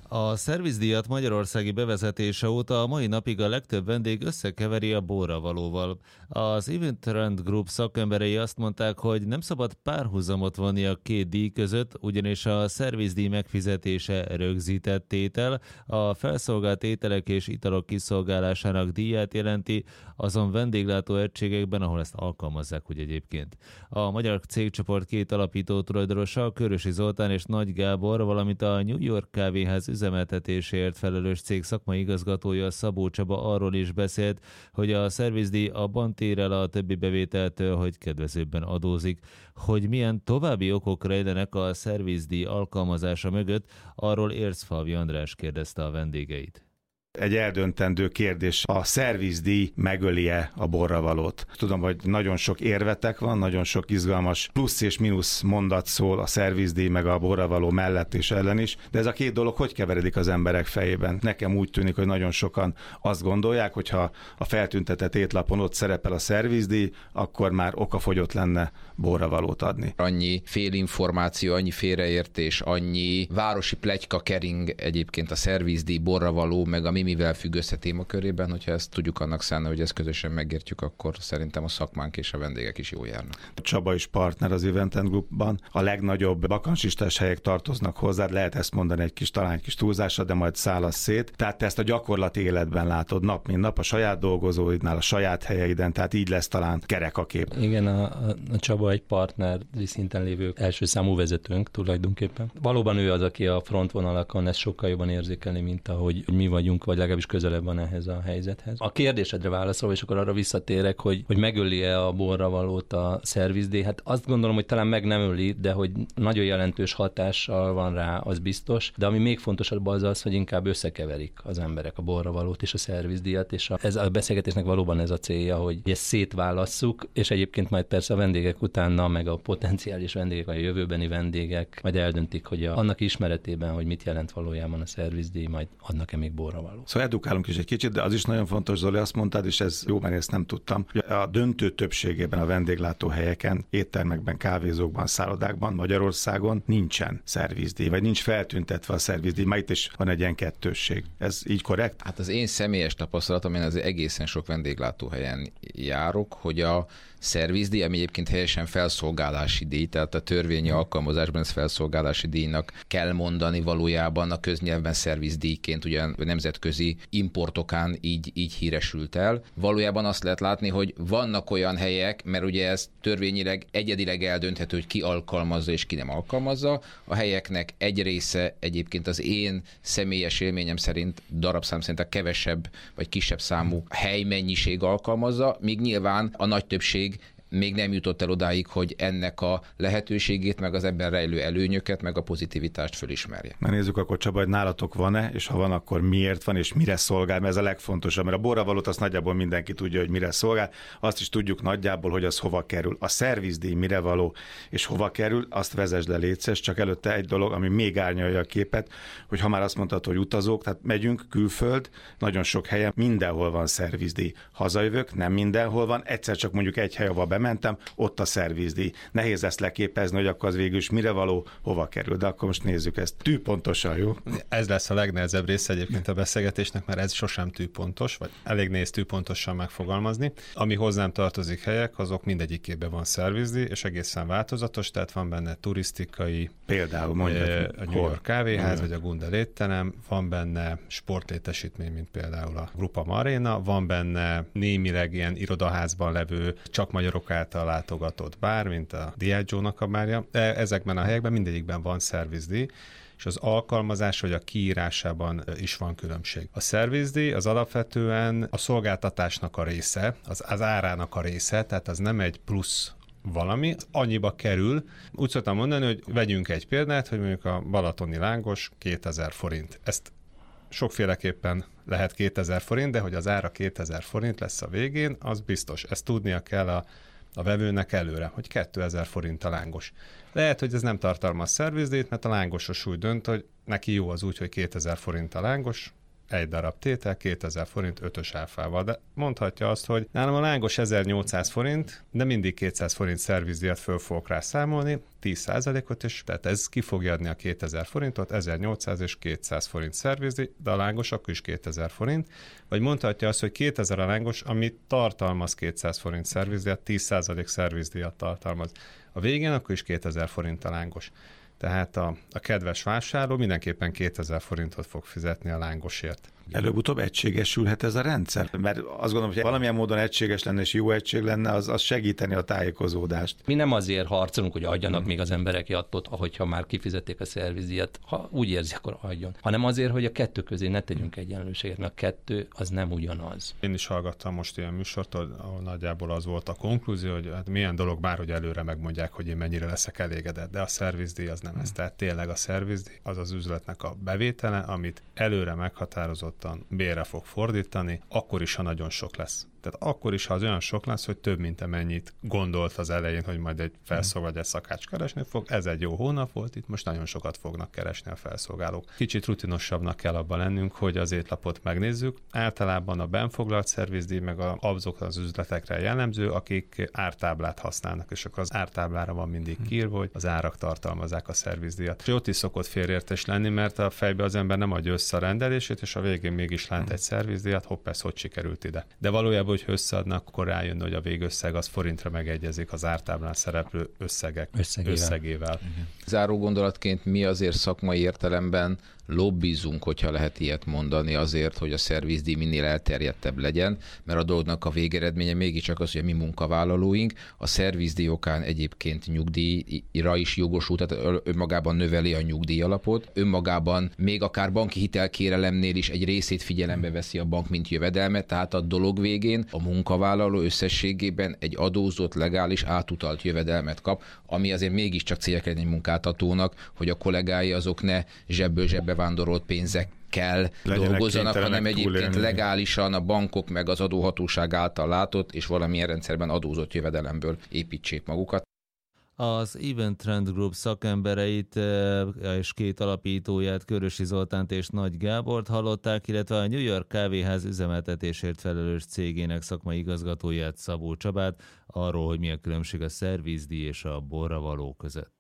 A szervizdíjat magyarországi bevezetése óta a mai napig a legtöbb vendég összekeveri a borravalóval. Az Event Trend Group szakemberei azt mondták, hogy nem szabad párhuzamot vonni a két díj között, ugyanis a szervizdíj megfizetése rögzített tétel, a felszolgált ételek és italok kiszolgálásának díját jelenti azon vendéglátó egységekben, ahol ezt alkalmazzák úgy egyébként. A magyar cégcsoport két alapító tulajdonosa, Körösi Zoltán és Nagy Gábor, valamint a New York kávéház üzemeltetésért felelős cég szakmai igazgatója Szabó Csaba arról is beszélt, hogy a szervizdíj abban tér el a többi bevételtől, hogy kedvezőbben adózik. Hogy milyen további okok rejlenek a szervizdíj alkalmazása mögött, arról Érzfalvi András kérdezte a vendégeit. Egy eldöntendő kérdés, a szervizdíj megöli-e a borravalót? Tudom, hogy nagyon sok érvetek van, nagyon sok izgalmas plusz és mínusz mondat szól a szervizdíj meg a borravaló mellett és ellen is, de ez a két dolog hogy keveredik az emberek fejében? Nekem úgy tűnik, hogy nagyon sokan azt gondolják, hogy ha a feltüntetett étlapon ott szerepel a szervizdíj, akkor már okafogyott lenne borravalót adni. Annyi félinformáció, annyi félreértés, annyi városi pletyka kering egyébként a szervizdíj, borravaló, meg a mivel függ össze témakörében, hogyha ezt tudjuk annak szánni, hogy ezt közösen megértjük, akkor szerintem a szakmánk és a vendégek is jól járnak. Csaba is partner az Event Groupban. A legnagyobb bakancsistás helyek tartoznak hozzá, lehet ezt mondani talán egy kis túlzásra, de majd szálasz szét. Tehát te ezt a gyakorlati életben látod nap mint nap, a saját dolgozóidnál, a saját helyeiden, tehát így lesz talán kerek a kép. Igen, a Csaba egy partner szinten lévő első számú vezetőnk tulajdonképpen. Valóban ő az, aki a frontvonalakon ezt sokkal jobban érzékeli, mint ahogy mi vagyunk, vagy legalábbis közelebb van ehhez a helyzethez. A kérdésedre válaszolva, és akkor arra visszatérek, hogy megöli-e a borravalót a szervizdíj, hát azt gondolom, hogy talán meg nem öli, de hogy nagyon jelentős hatással van rá, az biztos, de ami még fontosabb az, hogy inkább összekeverik az emberek a borravalót és a szervizdíjat, és ez a beszélgetésnek valóban ez a célja, hogy ezt szétválasszuk, és egyébként majd persze a vendégek utána, meg a potenciális vendégek, vagy a jövőbeni vendégek majd eldöntik, hogy annak ismeretében, hogy mit jelent valójában a szervizdíj, majd adnak-e még borravalót. Szóval edukálunk is egy kicsit, de az is nagyon fontos, Zoli, azt mondtad, és ez jó, mert ezt nem tudtam, hogy a döntő többségében a vendéglátóhelyeken, éttermekben, kávézókban, szállodákban Magyarországon nincsen szervizdíj, vagy nincs feltüntetve a szervizdíj, már itt is van egy ilyen kettősség. Ez így korrekt? Hát az én személyes tapasztalatom, én azért egészen sok vendéglátóhelyen járok, hogy a szervizdíj, ami egyébként helyesen felszolgálási díj, tehát a törvényi alkalmazásban ez felszolgálási díjnak kell mondani, valójában a köznyelvben szervizdíjként ugyan nemzetközi importokán így híresült el. Valójában azt lehet látni, hogy vannak olyan helyek, mert ugye ez törvényileg egyedileg eldönthető, hogy ki alkalmazza és ki nem alkalmazza. A helyeknek egy része egyébként az én személyes élményem szerint, darabszám szerint a kevesebb vagy kisebb számú helymennyiség alkalmazza, míg nyilván a nagy többség még nem jutott el odáig, hogy ennek a lehetőségét, meg az ebben rejlő előnyöket, meg a pozitivitást fölismerje. Na nézzük akkor, Csaba, hogy nálatok van-e, és ha van, akkor miért van, és mire szolgál, mert ez a legfontosabb, mert a borravalót azt nagyjából mindenki tudja, hogy mire szolgál, azt is tudjuk nagyjából, hogy az hova kerül. A szervizdíj mire való, és hova kerül, azt vezesd le, létszes, csak előtte egy dolog, ami még árnyalja a képet, hogy ha már azt mondtad, hogy utazók, tehát megyünk külföld, nagyon sok helyen, mindenhol van szervizdíj. Hazajövök, nem mindenhol van, egyszer csak mondjuk egy hely, ahol bementem, ott a szervizdíj. Nehéz ezt leképezni, hogy akkor az végül is mire való, hova kerül, de akkor most nézzük ezt tűpontosan, jó? Ez lesz a legnehezebb része egyébként a beszélgetésnek, mert ez sosem tűpontos, vagy elég nehéz tűpontosan megfogalmazni. Ami hozzám tartozik helyek, azok mindegyikében van szervizdíj, és egészen változatos, tehát van benne turisztikai, például mondjuk a New York kávéház, vagy a Gundel étterem, van benne sportlétesítmény, mint például a Grupa Arena, van benne némileg ilyen irodaházban levő, csak magyarok által látogatott bár, mint a Diageo-nak a bárja. Ezekben a helyekben mindegyikben van szervizdíj, és az alkalmazás vagy a kiírásában is van különbség. A szervizdíj az alapvetően a szolgáltatásnak a része, az árának a része, tehát az nem egy plusz valami, annyiba kerül. Úgy szoktam mondani, hogy vegyünk egy példát, hogy mondjuk a balatoni lángos 2000 forint. Ezt sokféleképpen lehet 2000 forint, de hogy az ára 2000 forint lesz a végén, az biztos. Ezt tudnia kell a vevőnek előre, hogy 2000 forint a lángos. Lehet, hogy ez nem tartalmaz szervizdíjt, mert a lángosos úgy dönt, hogy neki jó az úgy, hogy 2000 forint a lángos, egy darab tétel, 2000 forint 5-ös áfával. De mondhatja azt, hogy nálam a lángos 1800 forint, de mindig 200 forint szervizdíjat föl fogok rá számolni, 10%-ot, és tehát ez ki fogja adni a 2000 forintot, 1800 és 200 forint szervizdíj, de a lángos akkor is 2000 forint. Vagy mondhatja azt, hogy 2000 a lángos, ami tartalmaz 200 forint szervizdíjat, 10% szervizdíjat tartalmaz. A végén akkor is 2000 forint a lángos. Tehát a kedves vásárló mindenképpen 2000 forintot fog fizetni a lángosért. Előbb-utóbb egységesülhet ez a rendszer? Mert azt gondolom, hogy valamilyen módon egységes lenne és jó egység lenne, az segíteni a tájékozódást. Mi nem azért harcolunk, hogy adjanak még az emberek jattot, ahogyha már kifizették a szervizdíjat, ha úgy érzi, akkor adjon. Hanem azért, hogy a kettő közé ne tegyünk egyenlőséget, mert a kettő az nem ugyanaz. Én is hallgattam most ilyen műsort, ahol nagyjából az volt a konklúzió, hogy hát milyen dolog bár, hogy előre megmondják, hogy én mennyire leszek elégedett, de a szervizdíj az nem ez. Tehát tényleg a szervizdíj az az üzletnek a bevétele, amit előre meghatározott bérre fog fordítani, akkor is, ha nagyon sok lesz. Tehát akkor is, ha az olyan sok lesz, hogy több, mint amennyit gondolt az elején, hogy majd egy felszolgáló vagy egy szakács keresni fog. Ez egy jó hónap volt, itt most nagyon sokat fognak keresni a felszolgálók. Kicsit rutinosabbnak kell abban lennünk, hogy az étlapot megnézzük. Általában a benfoglalt szervizdíj meg azok az üzletekre jellemző, akik ártáblát használnak, és akkor az ártáblára van mindig kiírva, hogy az árak tartalmazzák a szervizdíjat. És ott is szokott félreértés lenni, mert a fejbe az ember nem adja össze a rendelését, és a végén mégis lát egy szervizdíjat, hopp, ez hogy sikerült ide. De valójában, hogy összeadnak, akkor rájön, hogy a végösszeg az forintra megegyezik az ártáblán szereplő összegével. Záró gondolatként mi azért szakmai értelemben lobbizunk, hogyha lehet ilyet mondani, azért, hogy a szervizdíj minél elterjedtebb legyen, mert a dolognak a végeredménye mégiscsak az, hogy a mi munkavállalóink a szervizdíj okán egyébként nyugdíjra is jogosult, tehát önmagában növeli a nyugdíjalapot, önmagában még akár banki hitelkérelemnél is egy részét figyelembe veszi a bank, mint jövedelmet, tehát a dolog végén a munkavállaló összességében egy adózott, legális, átutalt jövedelmet kap, ami azért mégiscsak célja kell egy munkáltatónak, hogy a kollégái azok ne zsebből zsebbe vándorolt pénzekkel dolgozzanak, hanem egyébként legálisan a bankok meg az adóhatóság által látott és valamilyen rendszerben adózott jövedelemből építsék magukat. Az Event Trend Group szakembereit és két alapítóját, Körösi Zoltánt és Nagy Gábort hallották, illetve a New York kávéház üzemeltetésért felelős cégének szakmai igazgatóját, Szabó Csabát, arról, hogy mi a különbség a szervizdíj és a borravaló között.